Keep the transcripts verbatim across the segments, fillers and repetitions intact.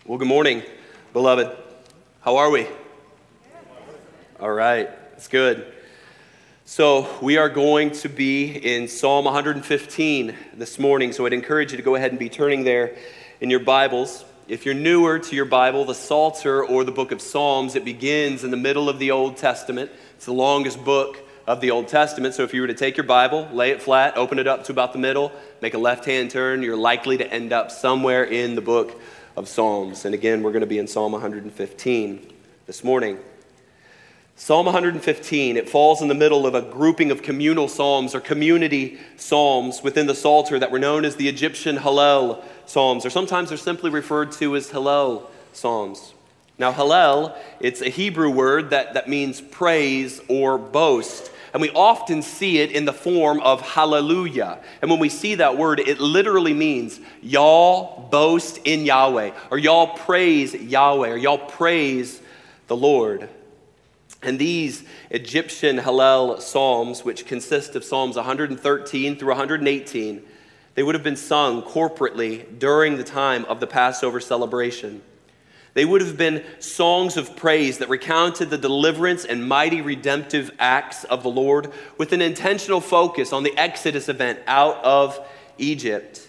Well, good morning, beloved. How are we? All right, it's good. So we are going to be in Psalm one hundred fifteen this morning, so I'd encourage you to go ahead and be turning there in your Bibles. If you're newer to your Bible, the Psalter or the book of Psalms, it begins in the middle of the Old Testament. It's the longest book of the Old Testament, so if you were to take your Bible, lay it flat, open it up to about the middle, make a left-hand turn, you're likely to end up somewhere in the book of Psalms. And again, we're going to be in Psalm one hundred fifteen this morning. Psalm one hundred fifteen, it falls in the middle of a grouping of communal psalms or community psalms within the Psalter that were known as the Egyptian Hallel psalms, or sometimes they're simply referred to as Hallel psalms. Now, Hallel, it's a Hebrew word that, that means praise or boast. And we often see it in the form of hallelujah. And when we see that word, it literally means y'all boast in Yahweh, or y'all praise Yahweh, or y'all praise the Lord. And these Egyptian Hallel psalms, which consist of Psalms one hundred thirteen through one hundred eighteen, they would have been sung corporately during the time of the Passover celebration. They would have been songs of praise that recounted the deliverance and mighty redemptive acts of the Lord with an intentional focus on the Exodus event out of Egypt.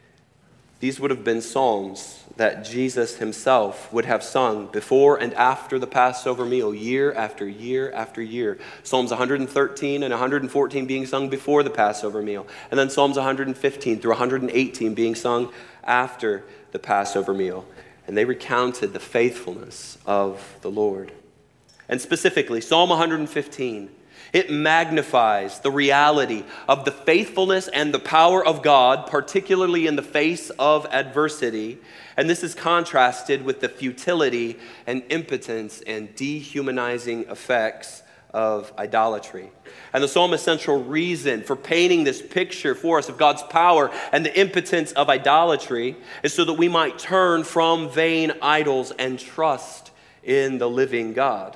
These would have been psalms that Jesus himself would have sung before and after the Passover meal, year after year after year. Psalms one hundred thirteen and one hundred fourteen being sung before the Passover meal, and then Psalms one hundred fifteen through one hundred eighteen being sung after the Passover meal. And they recounted the faithfulness of the Lord. And specifically, Psalm one hundred fifteen, it magnifies the reality of the faithfulness and the power of God, particularly in the face of adversity. And this is contrasted with the futility and impotence and dehumanizing effects of idolatry. And the psalmist's central reason for painting this picture for us of God's power and the impotence of idolatry is so that we might turn from vain idols and trust in the living God.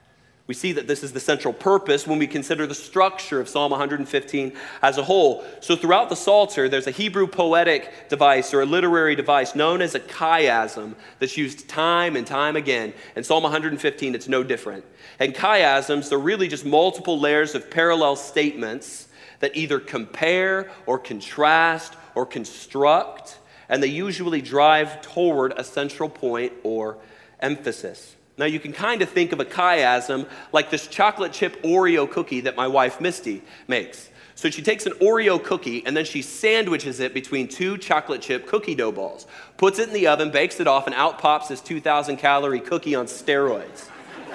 We see that this is the central purpose when we consider the structure of Psalm one hundred fifteen as a whole. So throughout the Psalter, there's a Hebrew poetic device or a literary device known as a chiasm that's used time and time again. In Psalm one hundred fifteen, it's no different. And chiasms, they're really just multiple layers of parallel statements that either compare or contrast or construct, and they usually drive toward a central point or emphasis. Now, you can kind of think of a chiasm like this chocolate chip Oreo cookie that my wife Misty makes. So she takes an Oreo cookie and then she sandwiches it between two chocolate chip cookie dough balls, puts it in the oven, bakes it off, and out pops this two thousand calorie cookie on steroids.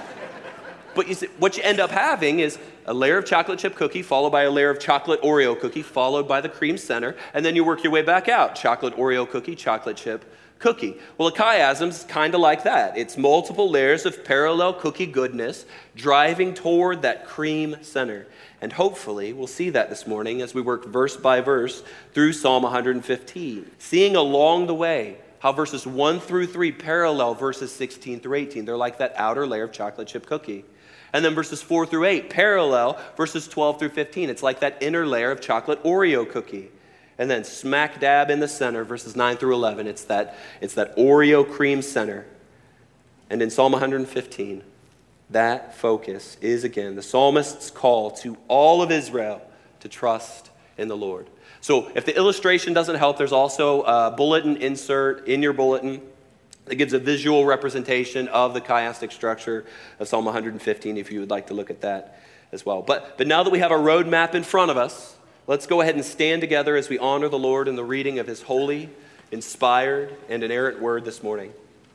But you see, what you end up having is a layer of chocolate chip cookie followed by a layer of chocolate Oreo cookie followed by the cream center, and then you work your way back out. Chocolate Oreo cookie, chocolate chip cookie. Well, a chiasm is kind of like that. It's multiple layers of parallel cookie goodness driving toward that cream center. And hopefully we'll see that this morning as we work verse by verse through Psalm one hundred fifteen, seeing along the way how verses one through three parallel verses sixteen through eighteen. They're like that outer layer of chocolate chip cookie. And then verses four through eight parallel verses twelve through fifteen. It's like that inner layer of chocolate Oreo cookie. And then smack dab in the center, verses nine through eleven, it's that, it's that Oreo cream center. And in Psalm one hundred fifteen, that focus is again the psalmist's call to all of Israel to trust in the Lord. So if the illustration doesn't help, there's also a bulletin insert in your bulletin that gives a visual representation of the chiastic structure of Psalm one hundred fifteen, if you would like to look at that as well. But, but now that we have a roadmap in front of us, let's go ahead and stand together as we honor the Lord in the reading of his holy, inspired, and inerrant word this morning.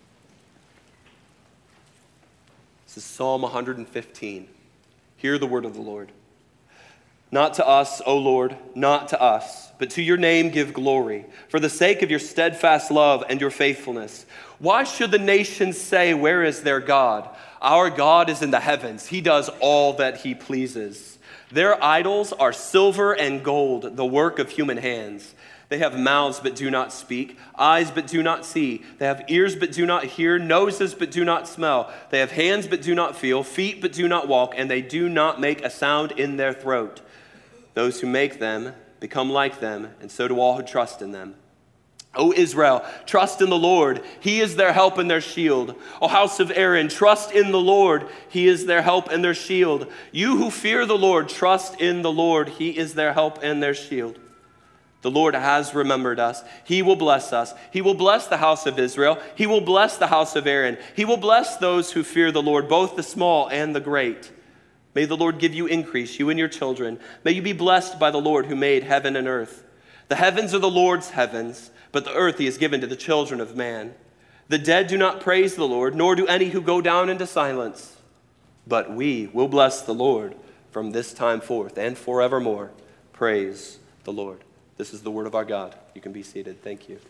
This is Psalm one hundred fifteen. Hear the word of the Lord. Not to us, O Lord, not to us, but to your name give glory, for the sake of your steadfast love and your faithfulness. Why should the nations say, where is their God? Our God is in the heavens. He does all that he pleases. Their idols are silver and gold, the work of human hands. They have mouths but do not speak, eyes but do not see. They have ears but do not hear, noses but do not smell. They have hands but do not feel, feet but do not walk, and they do not make a sound in their throat. Those who make them become like them, and so do all who trust in them. O Israel, trust in the Lord. He is their help and their shield. O house of Aaron, trust in the Lord. He is their help and their shield. You who fear the Lord, trust in the Lord. He is their help and their shield. The Lord has remembered us. He will bless us. He will bless the house of Israel. He will bless the house of Aaron. He will bless those who fear the Lord, both the small and the great. May the Lord give you increase, you and your children. May you be blessed by the Lord who made heaven and earth. The heavens are the Lord's heavens, but the earth he has given to the children of man. The dead do not praise the Lord, nor do any who go down into silence. But we will bless the Lord from this time forth and forevermore. Praise the Lord. This is the word of our God. You can be seated. Thank you.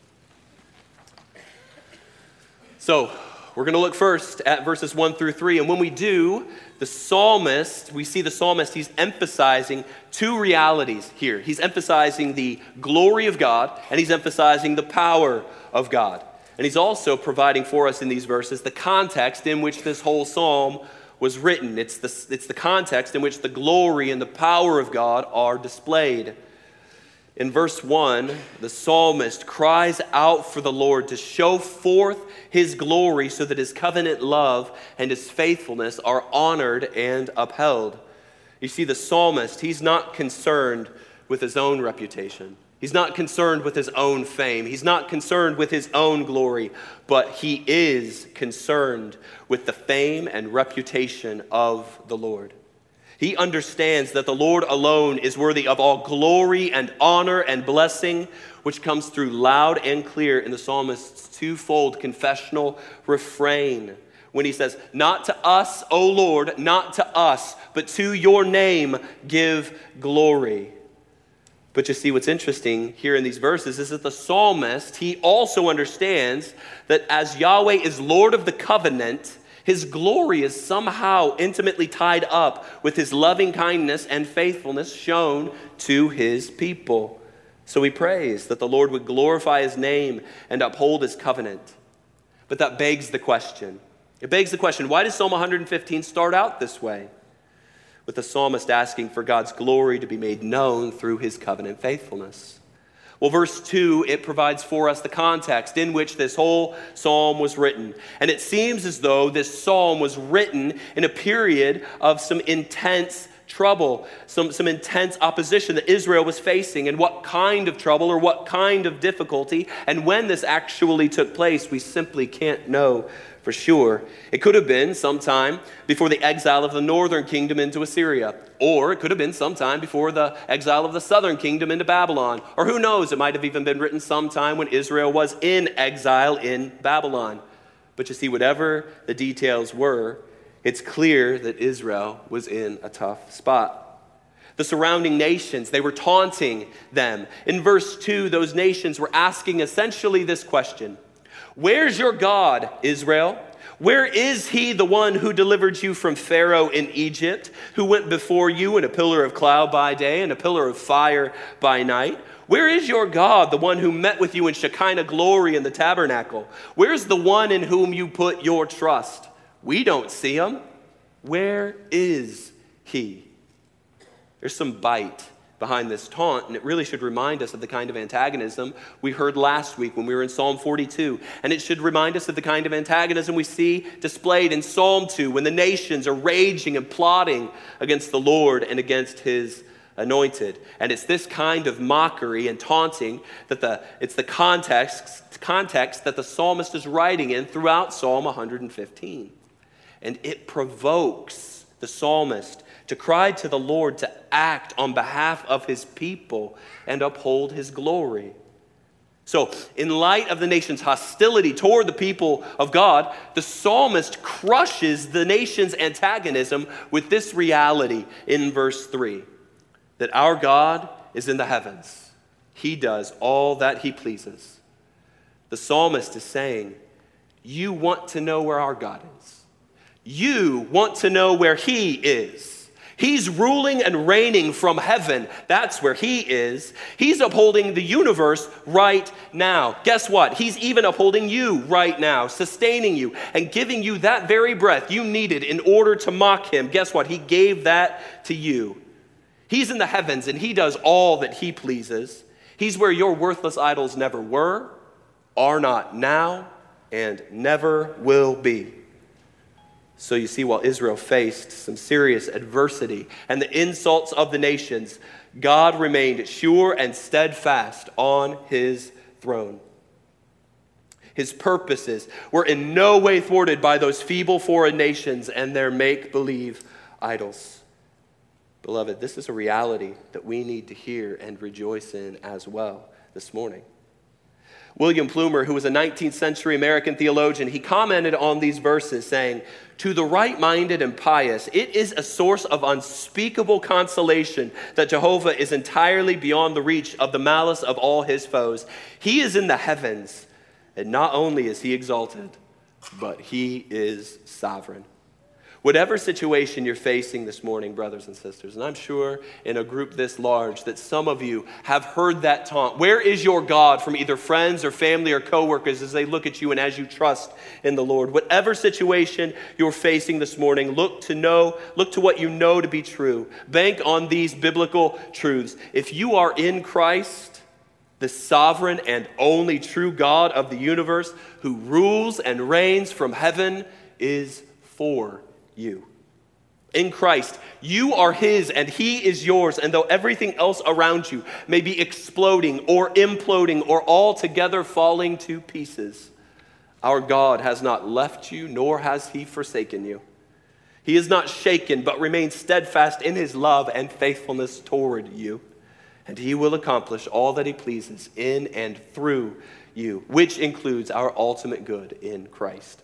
So, we're going to look first at verses one through three. And when we do, the psalmist, we see the psalmist, he's emphasizing two realities here. He's emphasizing the glory of God, and he's emphasizing the power of God. And he's also providing for us in these verses the context in which this whole psalm was written. It's the, it's the context in which the glory and the power of God are displayed. In verse one, the psalmist cries out for the Lord to show forth his glory so that his covenant love and his faithfulness are honored and upheld. You see, the psalmist, he's not concerned with his own reputation. He's not concerned with his own fame. He's not concerned with his own glory, but he is concerned with the fame and reputation of the Lord. He understands that the Lord alone is worthy of all glory and honor and blessing, which comes through loud and clear in the psalmist's twofold confessional refrain. When he says, not to us, O Lord, not to us, but to your name give glory. But you see, what's interesting here in these verses is that the psalmist, he also understands that as Yahweh is Lord of the covenant, his glory is somehow intimately tied up with his loving kindness and faithfulness shown to his people. So he prays that the Lord would glorify his name and uphold his covenant. But that begs the question. It begs the question, why does Psalm one fifteen start out this way? With the psalmist asking for God's glory to be made known through his covenant faithfulness. Well, verse two, it provides for us the context in which this whole psalm was written. And it seems as though this psalm was written in a period of some intense trouble, some, some intense opposition that Israel was facing. And what kind of trouble or what kind of difficulty and when this actually took place, we simply can't know for sure. It could have been sometime before the exile of the northern kingdom into Assyria. Or it could have been sometime before the exile of the southern kingdom into Babylon. Or who knows, it might have even been written sometime when Israel was in exile in Babylon. But you see, whatever the details were, it's clear that Israel was in a tough spot. The surrounding nations, they were taunting them. In verse two, those nations were asking essentially this question: where's your God, Israel? Where is he, the one who delivered you from Pharaoh in Egypt, who went before you in a pillar of cloud by day and a pillar of fire by night? Where is your God, the one who met with you in Shekinah glory in the tabernacle? Where's the one in whom you put your trust? We don't see him. Where is he? There's some bite behind this taunt, and it really should remind us of the kind of antagonism we heard last week when we were in Psalm forty-two. And it should remind us of the kind of antagonism we see displayed in Psalm two when the nations are raging and plotting against the Lord and against his anointed. And it's this kind of mockery and taunting that the it's the context, context that the psalmist is writing in throughout Psalm one fifteen. And it provokes the psalmist to cry to the Lord to act on behalf of his people and uphold his glory. So, in light of the nation's hostility toward the people of God, the psalmist crushes the nation's antagonism with this reality in verse three, that our God is in the heavens. He does all that he pleases. The psalmist is saying, you want to know where our God is. You want to know where he is. He's ruling and reigning from heaven. That's where he is. He's upholding the universe right now. Guess what? He's even upholding you right now, sustaining you and giving you that very breath you needed in order to mock him. Guess what? He gave that to you. He's in the heavens and he does all that he pleases. He's where your worthless idols never were are not now, and never will be. So you see, while Israel faced some serious adversity and the insults of the nations, God remained sure and steadfast on his throne. His purposes were in no way thwarted by those feeble foreign nations and their make-believe idols. Beloved, this is a reality that we need to hear and rejoice in as well this morning. William Plumer, who was a nineteenth century American theologian, he commented on these verses saying, "To the right-minded and pious, it is a source of unspeakable consolation that Jehovah is entirely beyond the reach of the malice of all his foes. He is in the heavens, and not only is he exalted, but he is sovereign." Whatever situation you're facing this morning, brothers and sisters, and I'm sure in a group this large that some of you have heard that taunt, where is your God, from either friends or family or coworkers as they look at you and as you trust in the Lord. Whatever situation you're facing this morning, look to know, look to what you know to be true. Bank on these biblical truths. If you are in Christ, the sovereign and only true God of the universe, who rules and reigns from heaven, is for you. In Christ, you are his and he is yours. And though everything else around you may be exploding or imploding or altogether falling to pieces, our God has not left you, nor has he forsaken you. He is not shaken, but remains steadfast in his love and faithfulness toward you. And he will accomplish all that he pleases in and through you, which includes our ultimate good in Christ.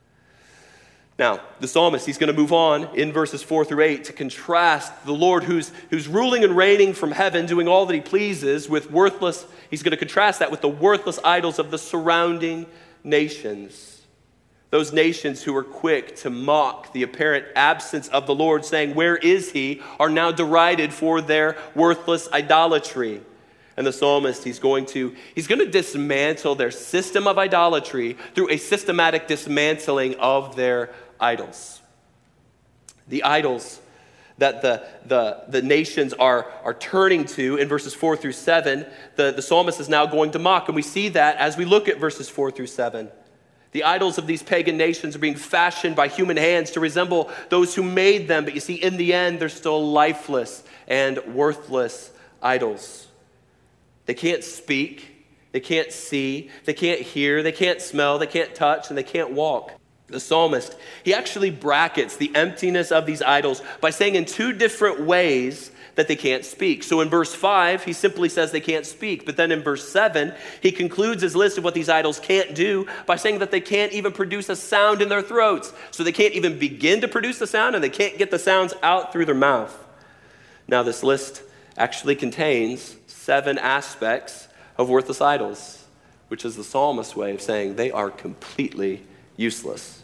Now, the psalmist, he's going to move on in verses four through eight to contrast the Lord who's, who's ruling and reigning from heaven, doing all that he pleases, with worthless, he's going to contrast that with the worthless idols of the surrounding nations. Those nations who were quick to mock the apparent absence of the Lord, saying, "Where is he?" are now derided for their worthless idolatry. And the psalmist, he's going to, he's going to dismantle their system of idolatry through a systematic dismantling of their idols. The idols that the, the, the nations are, are turning to in verses four through seven, the, the psalmist is now going to mock. And we see that as we look at verses four through seven. The idols of these pagan nations are being fashioned by human hands to resemble those who made them. But you see, in the end, they're still lifeless and worthless idols. They can't speak, they can't see, they can't hear, they can't smell, they can't touch, and they can't walk. The psalmist, he actually brackets the emptiness of these idols by saying in two different ways that they can't speak. So in verse five, he simply says they can't speak. But then in verse seven, he concludes his list of what these idols can't do by saying that they can't even produce a sound in their throats. So they can't even begin to produce the sound, and they can't get the sounds out through their mouth. Now this list actually contains seven aspects of worthless idols, which is the psalmist's way of saying they are completely useless.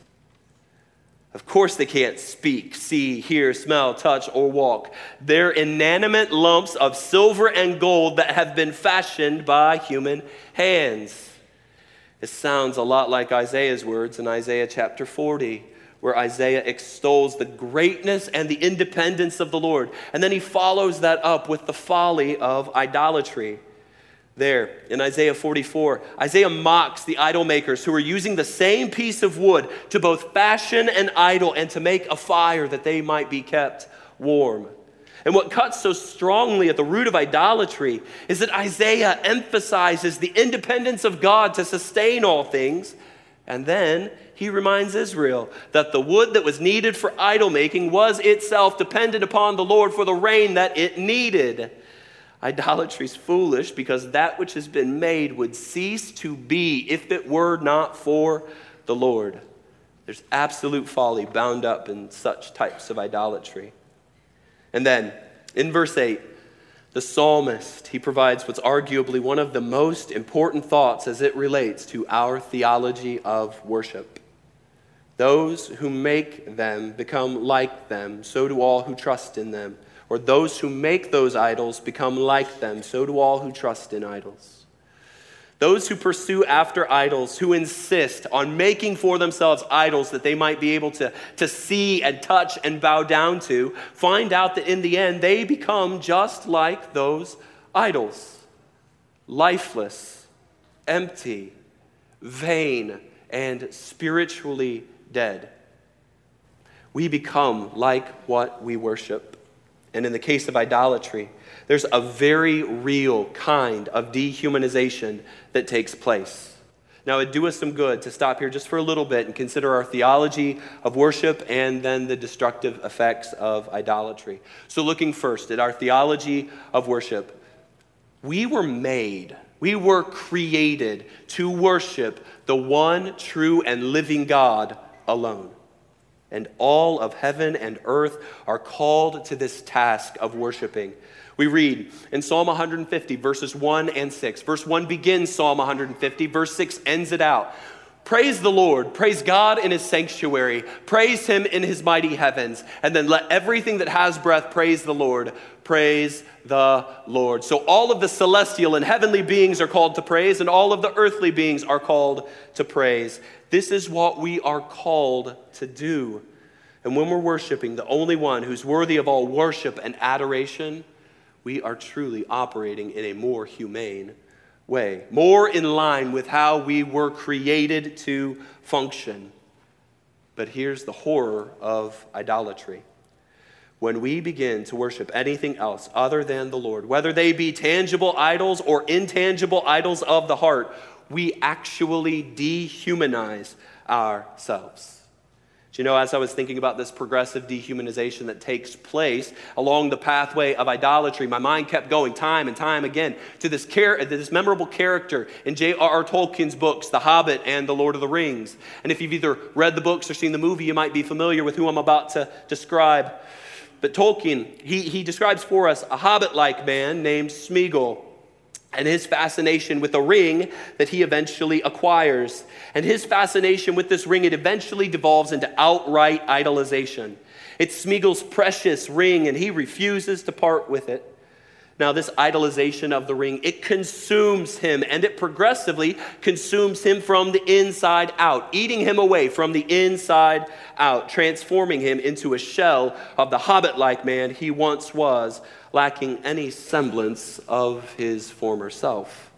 Of course they can't speak, see, hear, smell, touch, or walk. They're inanimate lumps of silver and gold that have been fashioned by human hands. It sounds a lot like Isaiah's words in Isaiah chapter forty, where Isaiah extols the greatness and the independence of the Lord. And then he follows that up with the folly of idolatry. There, in Isaiah forty-four, Isaiah mocks the idol makers who are using the same piece of wood to both fashion an idol and to make a fire that they might be kept warm. And what cuts so strongly at the root of idolatry is that Isaiah emphasizes the independence of God to sustain all things, and then he reminds Israel that the wood that was needed for idol making was itself dependent upon the Lord for the rain that it needed. Idolatry is foolish because that which has been made would cease to be if it were not for the Lord. There's absolute folly bound up in such types of idolatry. And then in verse eight, the psalmist, he provides what's arguably one of the most important thoughts as it relates to our theology of worship. Those who make them become like them, so do all who trust in them. Or those who make those idols become like them, so do all who trust in idols. Those who pursue after idols, who insist on making for themselves idols that they might be able to, to see and touch and bow down to, find out that in the end they become just like those idols. Lifeless, empty, vain, and spiritually dead. We become like what we worship. And in the case of idolatry, there's a very real kind of dehumanization that takes place. Now, it'd do us some good to stop here just for a little bit and consider our theology of worship and then the destructive effects of idolatry. So looking first at our theology of worship, we were made, we were created to worship the one true and living God alone. And all of heaven and earth are called to this task of worshiping. We read in Psalm one fifty, verses one and six. Verse one begins Psalm one fifty. Verse six ends it out. Praise the Lord. Praise God in his sanctuary. Praise him in his mighty heavens. And then let everything that has breath praise the Lord. Praise the Lord. So all of the celestial and heavenly beings are called to praise, and all of the earthly beings are called to praise. This is what we are called to do. And when we're worshiping the only one who's worthy of all worship and adoration, we are truly operating in a more humane way, more in line with how we were created to function. But here's the horror of idolatry. When we begin to worship anything else other than the Lord, whether they be tangible idols or intangible idols of the heart, we actually dehumanize ourselves. Do you know, as I was thinking about this progressive dehumanization that takes place along the pathway of idolatry, my mind kept going time and time again to this, char- to this memorable character in J R R Tolkien's books, The Hobbit and The Lord of the Rings. And if you've either read the books or seen the movie, you might be familiar with who I'm about to describe. But Tolkien, he, he describes for us a hobbit-like man named Smeagol, and his fascination with a ring that he eventually acquires. And his fascination with this ring, it eventually devolves into outright idolization. It's Smeagol's precious ring, and he refuses to part with it. Now, this idolization of the ring, it consumes him, and it progressively consumes him from the inside out, eating him away from the inside out, transforming him into a shell of the hobbit-like man he once was, lacking any semblance of his former self.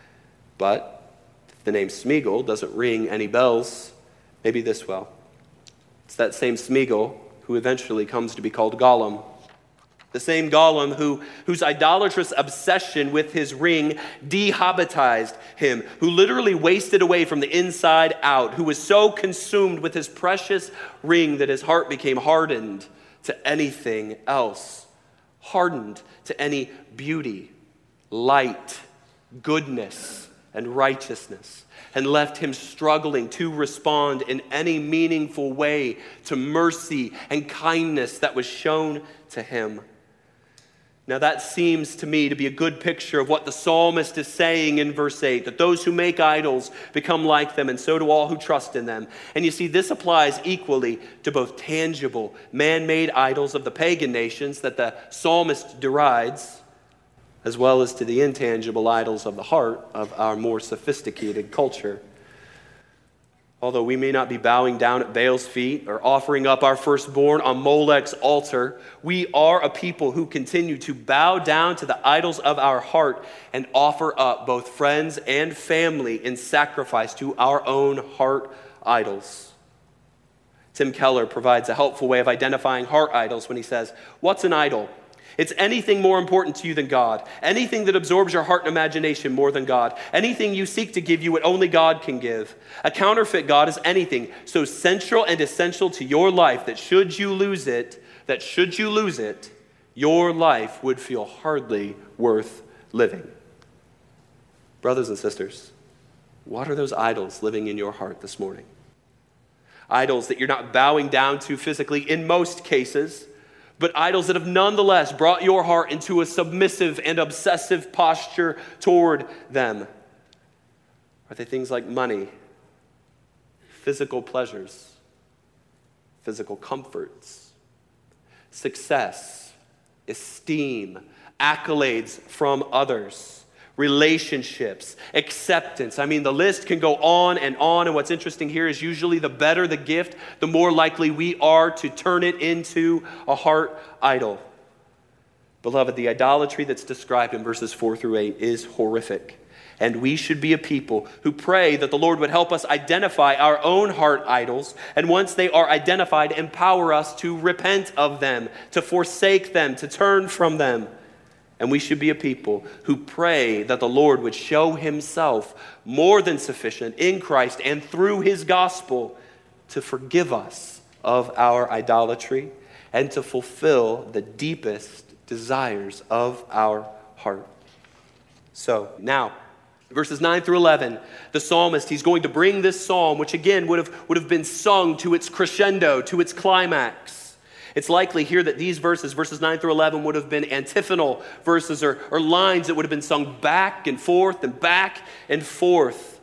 But if the name Smeagol doesn't ring any bells, maybe this will. It's that same Smeagol who eventually comes to be called Gollum. The same Gollum who, whose idolatrous obsession with his ring dehobbitized him, who literally wasted away from the inside out, who was so consumed with his precious ring that his heart became hardened to anything else, hardened to any beauty, light, goodness, and righteousness, and left him struggling to respond in any meaningful way to mercy and kindness that was shown to him. Now that seems to me to be a good picture of what the psalmist is saying in verse eight, that those who make idols become like them, and so do all who trust in them. And you see, this applies equally to both tangible, man-made idols of the pagan nations that the psalmist derides, as well as to the intangible idols of the heart of our more sophisticated culture. Although we may not be bowing down at Baal's feet or offering up our firstborn on Molech's altar, we are a people who continue to bow down to the idols of our heart and offer up both friends and family in sacrifice to our own heart idols. Tim Keller provides a helpful way of identifying heart idols when he says, "What's an idol? It's anything more important to you than God, anything that absorbs your heart and imagination more than God, anything you seek to give you what only God can give. A counterfeit God is anything so central and essential to your life that should you lose it, that should you lose it, your life would feel hardly worth living." Brothers and sisters, what are those idols living in your heart this morning? Idols that you're not bowing down to physically in most cases, but idols that have nonetheless brought your heart into a submissive and obsessive posture toward them. Are they things like money, physical pleasures, physical comforts, success, esteem, accolades from others, relationships, acceptance? I mean, the list can go on and on, and what's interesting here is usually the better the gift, the more likely we are to turn it into a heart idol. Beloved, the idolatry that's described in verses four through eight is horrific, And we should be a people who pray that the Lord would help us identify our own heart idols, and once they are identified, empower us to repent of them, to forsake them, to turn from them. And we should be a people who pray that the Lord would show himself more than sufficient in Christ and through his gospel to forgive us of our idolatry and to fulfill the deepest desires of our heart. So now, verses nine through eleven, the psalmist, he's going to bring this psalm, which again would have, would have been sung to its crescendo, to its climax. It's likely here that these verses, verses nine through eleven, would have been antiphonal verses or, or lines that would have been sung back and forth and back and forth.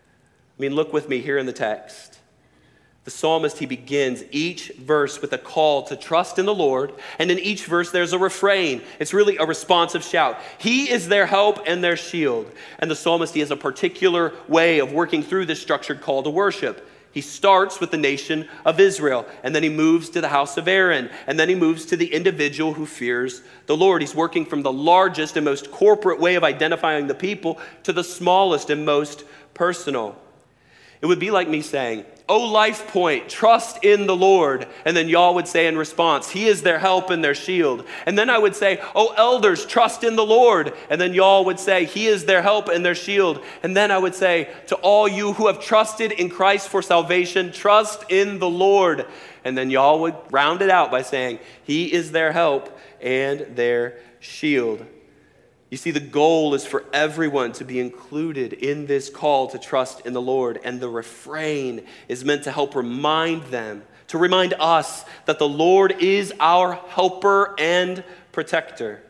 I mean, look with me here in the text. The psalmist, he begins each verse with a call to trust in the Lord, and in each verse there's a refrain. It's really a responsive shout. He is their help and their shield. And the psalmist, he has a particular way of working through this structured call to worship. He starts with the nation of Israel, and then he moves to the house of Aaron, and then he moves to the individual who fears the Lord. He's working from the largest and most corporate way of identifying the people to the smallest and most personal. It would be like me saying, "Oh, Life Point, trust in the Lord." And then y'all would say in response, "He is their help and their shield." And then I would say, "Oh, elders, trust in the Lord." And then y'all would say, "He is their help and their shield." And then I would say, "To all you who have trusted in Christ for salvation, trust in the Lord." And then y'all would round it out by saying, "He is their help and their shield." You see, the goal is for everyone to be included in this call to trust in the Lord. And the refrain is meant to help remind them, to remind us that the Lord is our helper and protector.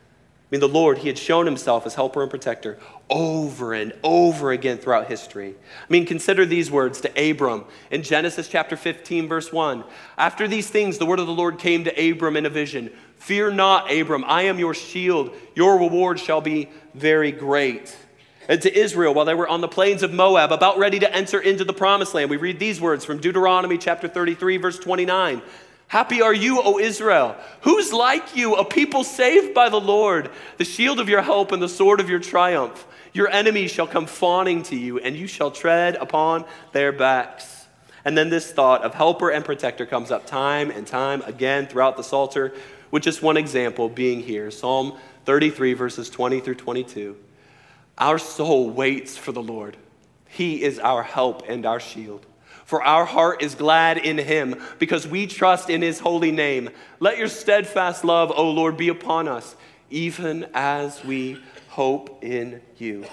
I mean, the Lord, he had shown himself as helper and protector over and over again throughout history. I mean, consider these words to Abram in Genesis chapter fifteen, verse one. After these things, the word of the Lord came to Abram in a vision. "Fear not, Abram, I am your shield. Your reward shall be very great." And to Israel, while they were on the plains of Moab, about ready to enter into the promised land, we read these words from Deuteronomy chapter thirty-three, verse twenty-nine. "Happy are you, O Israel! Who's like you, a people saved by the Lord, the shield of your help and the sword of your triumph? Your enemies shall come fawning to you, and you shall tread upon their backs." And then this thought of helper and protector comes up time and time again throughout the Psalter, with just one example being here, Psalm thirty-three, verses twenty through twenty-two. Our soul waits for the Lord. He is our help and our shield. For our heart is glad in him, because we trust in his holy name. Let your steadfast love, O Lord, be upon us, even as we hope in you.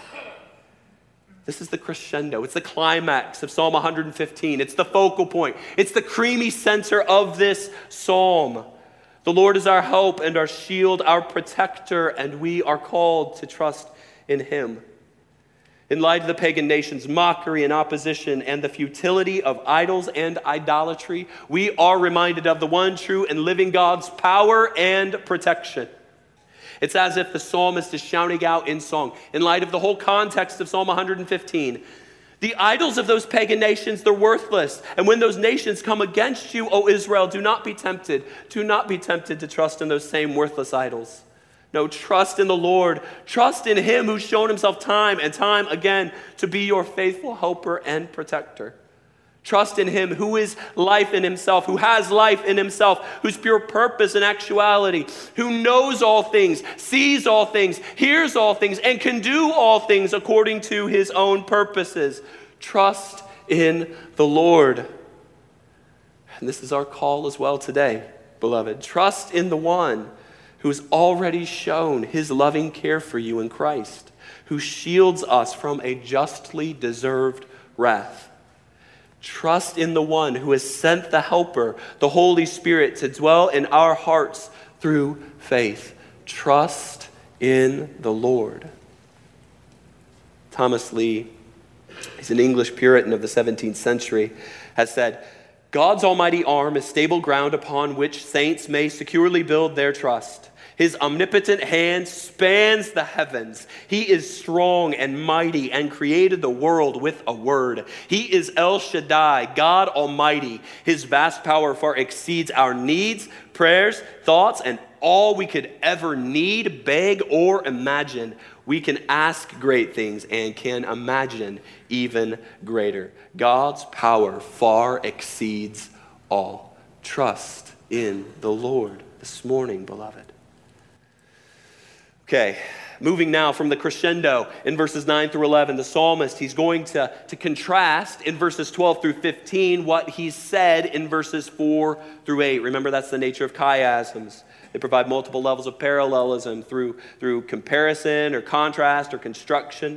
This is the crescendo. It's the climax of Psalm one hundred fifteen. It's the focal point. It's the creamy center of this psalm. The Lord is our help and our shield, our protector, and we are called to trust in him. In light of the pagan nations' mockery and opposition and the futility of idols and idolatry, we are reminded of the one true and living God's power and protection. It's as if the psalmist is shouting out in song, in light of the whole context of Psalm one hundred fifteen, the idols of those pagan nations, they're worthless. And when those nations come against you, O Israel, do not be tempted. Do not be tempted to trust in those same worthless idols. No, trust in the Lord. Trust in him who's shown himself time and time again to be your faithful helper and protector. Trust in him who is life in himself, who has life in himself, whose pure purpose and actuality, who knows all things, sees all things, hears all things, and can do all things according to his own purposes. Trust in the Lord. And this is our call as well today, beloved. Trust in the one who has already shown his loving care for you in Christ, who shields us from a justly deserved wrath. Trust in the one who has sent the Helper, the Holy Spirit, to dwell in our hearts through faith. Trust in the Lord. Thomas Lee, he's an English Puritan of the seventeenth century, has said, "God's almighty arm is stable ground upon which saints may securely build their trust. His omnipotent hand spans the heavens. He is strong and mighty and created the world with a word. He is El Shaddai, God Almighty. His vast power far exceeds our needs, prayers, thoughts, and all we could ever need, beg, or imagine. We can ask great things and can imagine even greater. God's power far exceeds all. Trust in the Lord this morning, beloved. Okay, moving now from the crescendo in verses nine through eleven, the psalmist, he's going to, to contrast in verses twelve through fifteen what he said in verses four through eight. Remember, that's the nature of chiasms. They provide multiple levels of parallelism through, through comparison or contrast or construction.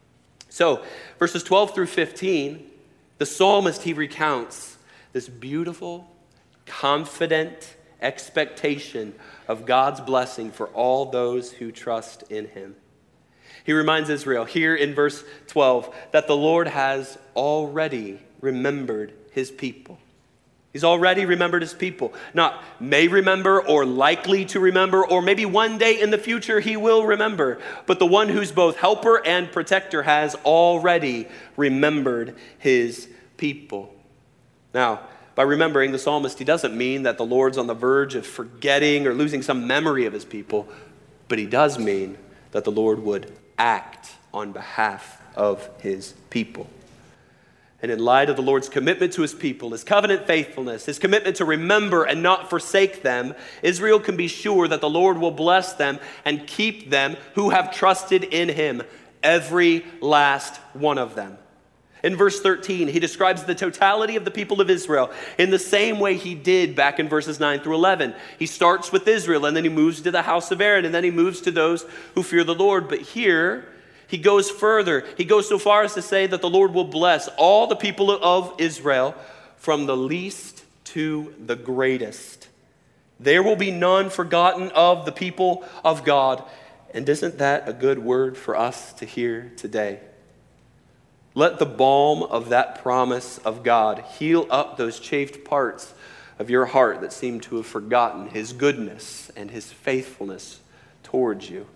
So, verses twelve through fifteen, the psalmist, he recounts this beautiful, confident expectation of God's blessing for all those who trust in him. He reminds Israel here in verse twelve that the Lord has already remembered his people. He's already remembered his people. Not may remember or likely to remember, or maybe one day in the future he will remember. But the one who's both helper and protector has already remembered his people. Now, by remembering, the psalmist, he doesn't mean that the Lord's on the verge of forgetting or losing some memory of his people, but he does mean that the Lord would act on behalf of his people. And in light of the Lord's commitment to his people, his covenant faithfulness, his commitment to remember and not forsake them, Israel can be sure that the Lord will bless them and keep them who have trusted in him, every last one of them. In verse thirteen, he describes the totality of the people of Israel in the same way he did back in verses nine through eleven. He starts with Israel, and then he moves to the house of Aaron, and then he moves to those who fear the Lord. But here, he goes further. He goes so far as to say that the Lord will bless all the people of Israel from the least to the greatest. There will be none forgotten of the people of God. And isn't that a good word for us to hear today? Let the balm of that promise of God heal up those chafed parts of your heart that seem to have forgotten his goodness and his faithfulness towards you.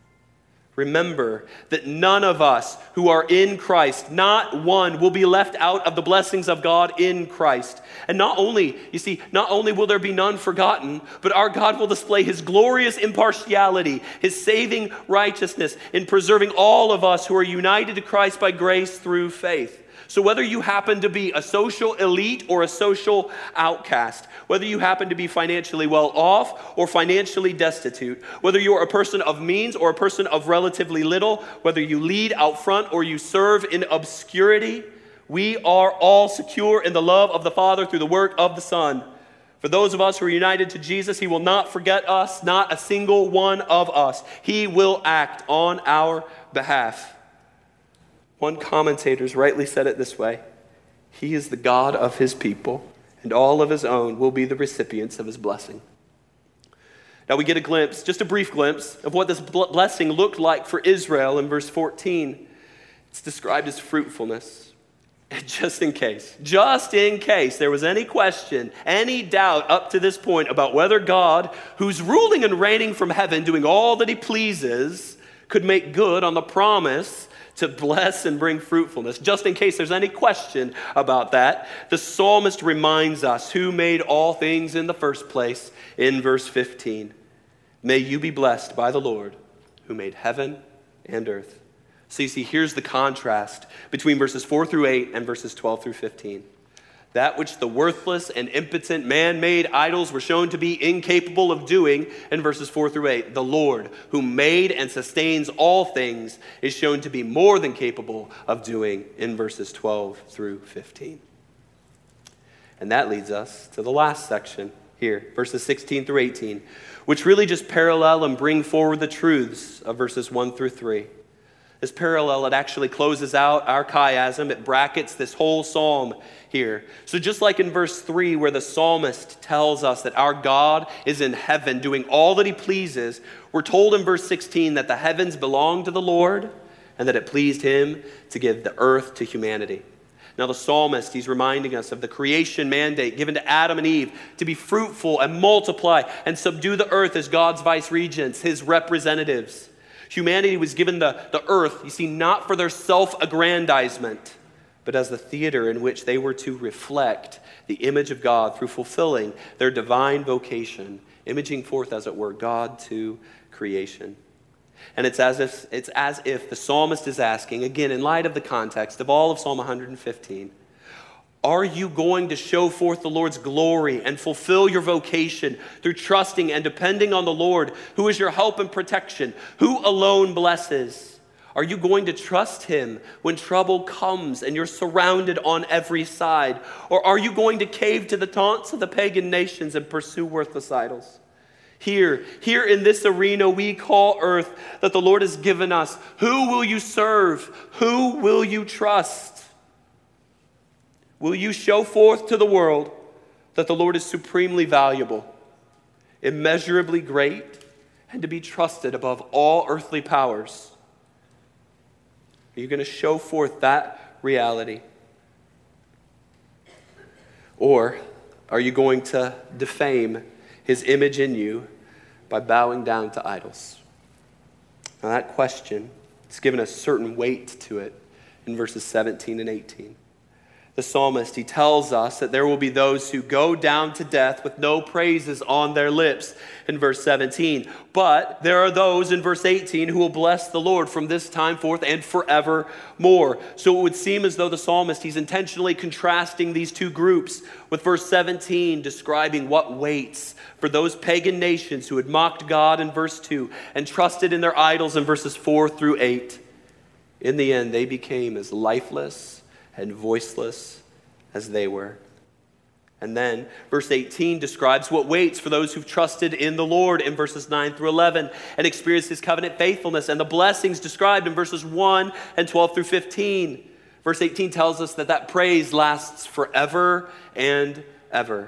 Remember that none of us who are in Christ, not one, will be left out of the blessings of God in Christ. And not only, you see, not only will there be none forgotten, but our God will display his glorious impartiality, his saving righteousness in preserving all of us who are united to Christ by grace through faith. So whether you happen to be a social elite or a social outcast, whether you happen to be financially well off or financially destitute, whether you are a person of means or a person of relatively little, whether you lead out front or you serve in obscurity, we are all secure in the love of the Father through the work of the Son. For those of us who are united to Jesus, he will not forget us, not a single one of us. He will act on our behalf. One commentator rightly said it this way: he is the God of his people, and all of his own will be the recipients of his blessing. Now we get a glimpse, just a brief glimpse, of what this blessing looked like for Israel in verse fourteen. It's described as fruitfulness. And just in case, just in case there was any question, any doubt up to this point about whether God, who's ruling and reigning from heaven, doing all that he pleases, could make good on the promise to bless and bring fruitfulness. Just in case there's any question about that, the psalmist reminds us who made all things in the first place in verse fifteen. May you be blessed by the Lord who made heaven and earth. So you see, here's the contrast between verses four through eight and verses twelve through fifteen. That which the worthless and impotent man-made idols were shown to be incapable of doing in verses four through eight. The Lord, who made and sustains all things, is shown to be more than capable of doing in verses twelve through fifteen. And that leads us to the last section here, verses sixteen through eighteen, which really just parallel and bring forward the truths of verses one through three. This parallel, it actually closes out our chiasm. It brackets this whole psalm here. So just like in verse three, where the psalmist tells us that our God is in heaven doing all that he pleases, we're told in verse sixteen that the heavens belong to the Lord and that it pleased him to give the earth to humanity. Now the psalmist, he's reminding us of the creation mandate given to Adam and Eve to be fruitful and multiply and subdue the earth as God's vice-regents, his representatives. Humanity was given the, the earth, you see, not for their self-aggrandizement, but as the theater in which they were to reflect the image of God through fulfilling their divine vocation, imaging forth, as it were, God to creation. And it's as if it's as if the psalmist is asking, again, in light of the context of all of Psalm one hundred fifteen, are you going to show forth the Lord's glory and fulfill your vocation through trusting and depending on the Lord, who is your help and protection, who alone blesses? Are you going to trust him when trouble comes and you're surrounded on every side? Or are you going to cave to the taunts of the pagan nations and pursue worthless idols? Here, here in this arena we call earth that the Lord has given us, who will you serve? Who will you trust? Will you show forth to the world that the Lord is supremely valuable, immeasurably great, and to be trusted above all earthly powers? Are you going to show forth that reality? Or are you going to defame his image in you by bowing down to idols? Now that question, it's given a certain weight to it in verses seventeen and eighteen. The psalmist, he tells us that there will be those who go down to death with no praises on their lips in verse seventeen. But there are those in verse eighteen who will bless the Lord from this time forth and forevermore. So it would seem as though the psalmist, he's intentionally contrasting these two groups, with verse seventeen describing what waits for those pagan nations who had mocked God in verse two and trusted in their idols in verses four through eight. In the end, they became as lifeless and voiceless as they were. And then verse eighteen describes what waits for those who've trusted in the Lord in verses nine through eleven and experienced his covenant faithfulness and the blessings described in verses one and twelve through fifteen. Verse eighteen tells us that that praise lasts forever and ever.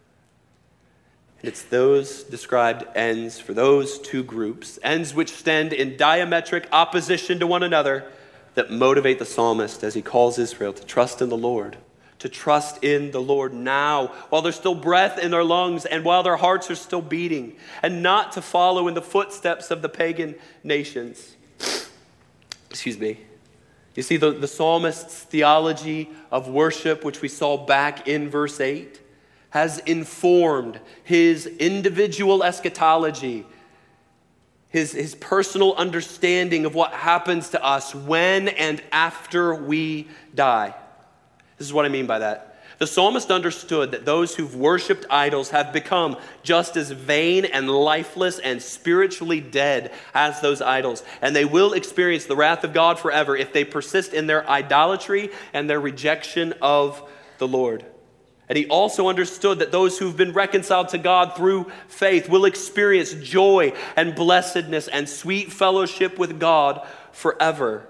And it's those described ends for those two groups, ends which stand in diametric opposition to one another, that motivate the psalmist as he calls Israel to trust in the Lord, to trust in the Lord now while there's still breath in their lungs and while their hearts are still beating, and not to follow in the footsteps of the pagan nations. Excuse me. You see, the, the psalmist's theology of worship, which we saw back in verse eight, has informed his individual eschatology, His, his personal understanding of what happens to us when and after we die. This is what I mean by that. The psalmist understood that those who've worshipped idols have become just as vain and lifeless and spiritually dead as those idols. And they will experience the wrath of God forever if they persist in their idolatry and their rejection of the Lord. And he also understood that those who've been reconciled to God through faith will experience joy and blessedness and sweet fellowship with God forever.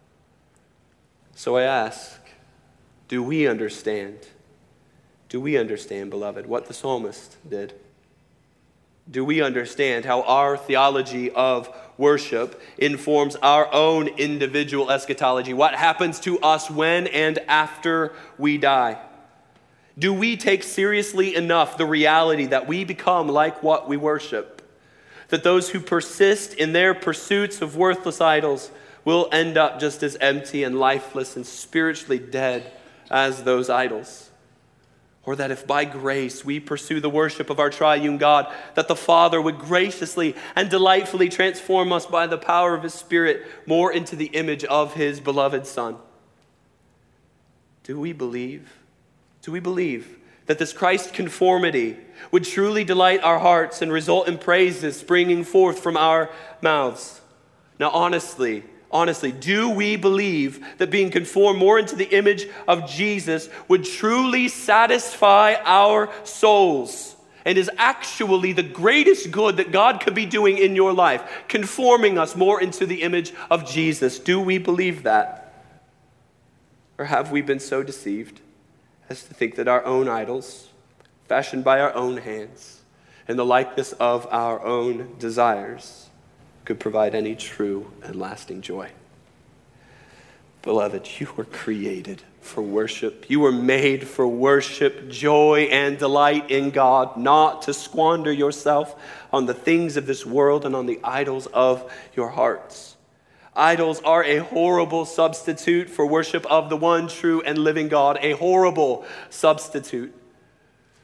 So I ask, do we understand? Do we understand, beloved, what the psalmist did? Do we understand how our theology of worship informs our own individual eschatology? What happens to us when and after we die? Do we take seriously enough the reality that we become like what we worship? That those who persist in their pursuits of worthless idols will end up just as empty and lifeless and spiritually dead as those idols? Or that if by grace we pursue the worship of our triune God, that the Father would graciously and delightfully transform us by the power of his Spirit more into the image of his beloved Son? Do we believe? Do we believe that this Christ conformity would truly delight our hearts and result in praises springing forth from our mouths? Now, honestly, honestly, do we believe that being conformed more into the image of Jesus would truly satisfy our souls and is actually the greatest good that God could be doing in your life, conforming us more into the image of Jesus? Do we believe that? Or have we been so deceived as to think that our own idols, fashioned by our own hands, in the likeness of our own desires, could provide any true and lasting joy? Beloved, you were created for worship. You were made for worship, joy, and delight in God, not to squander yourself on the things of this world and on the idols of your hearts. Idols are a horrible substitute for worship of the one true and living God, a horrible substitute.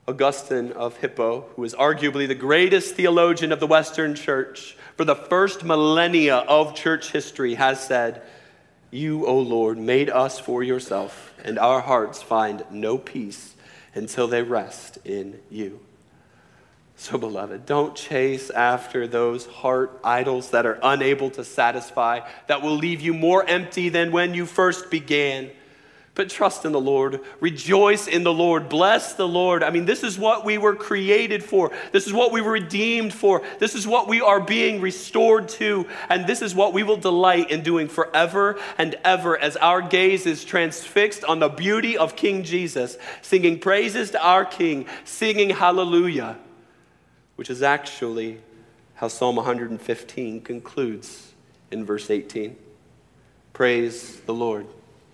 Augustine of Hippo, who is arguably the greatest theologian of the Western Church for the first millennia of church history, has said, "You, O Lord, made us for yourself, and our hearts find no peace until they rest in you." So, beloved, don't chase after those heart idols that are unable to satisfy, that will leave you more empty than when you first began. But trust in the Lord. Rejoice in the Lord. Bless the Lord. I mean, this is what we were created for. This is what we were redeemed for. This is what we are being restored to. And this is what we will delight in doing forever and ever as our gaze is transfixed on the beauty of King Jesus, singing praises to our King, singing hallelujah, which is actually how Psalm one hundred fifteen concludes in verse eighteen. Praise the Lord.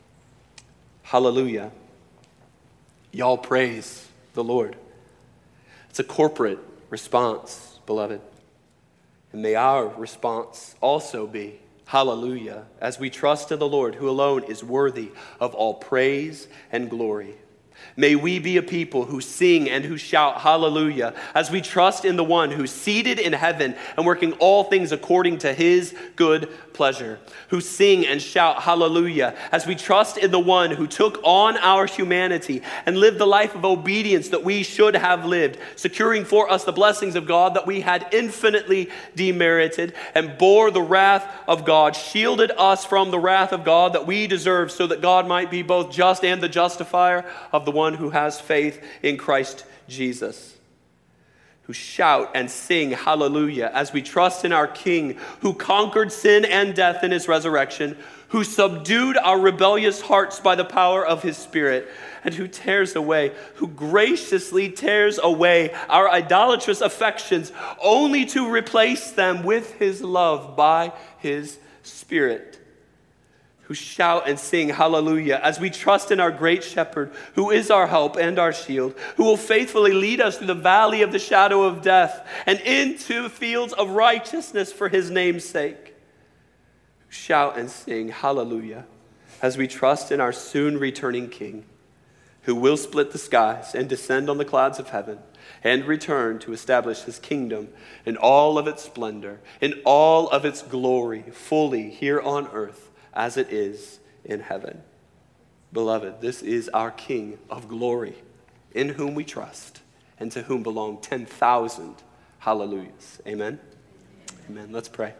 Hallelujah. Y'all praise the Lord. It's a corporate response, beloved. And may our response also be hallelujah, as we trust in the Lord, who alone is worthy of all praise and glory. May we be a people who sing and who shout hallelujah as we trust in the one who's seated in heaven and working all things according to his good pleasure. Who sing and shout hallelujah as we trust in the one who took on our humanity and lived the life of obedience that we should have lived, securing for us the blessings of God that we had infinitely demerited, and bore the wrath of God, shielded us from the wrath of God that we deserve, so that God might be both just and the justifier of the one who has faith in Christ Jesus. Who shout and sing hallelujah as we trust in our King, who conquered sin and death in his resurrection, who subdued our rebellious hearts by the power of his Spirit, and who tears away, who graciously tears away our idolatrous affections, only to replace them with his love by his Spirit. Who shout and sing hallelujah as we trust in our great shepherd, who is our help and our shield, who will faithfully lead us through the valley of the shadow of death and into the fields of righteousness for his name's sake. Who shout and sing hallelujah as we trust in our soon returning King, who will split the skies and descend on the clouds of heaven and return to establish his kingdom in all of its splendor, in all of its glory, fully here on earth as it is in heaven. Beloved, this is our King of glory, in whom we trust, and to whom belong ten thousand hallelujahs. Amen? Amen. Let's pray.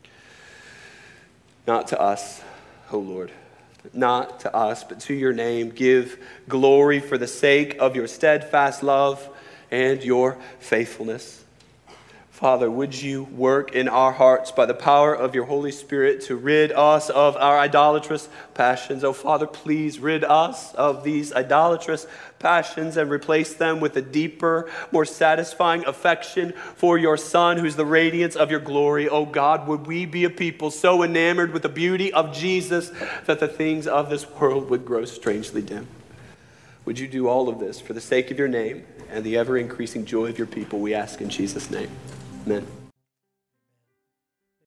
Not to us, O Lord, not to us, but to your name, give glory for the sake of your steadfast love and your faithfulness. Father, would you work in our hearts by the power of your Holy Spirit to rid us of our idolatrous passions. Oh, Father, please rid us of these idolatrous passions and replace them with a deeper, more satisfying affection for your Son, who's the radiance of your glory. Oh, God, would we be a people so enamored with the beauty of Jesus that the things of this world would grow strangely dim. Would you do all of this for the sake of your name and the ever-increasing joy of your people, we ask in Jesus' name. Amen.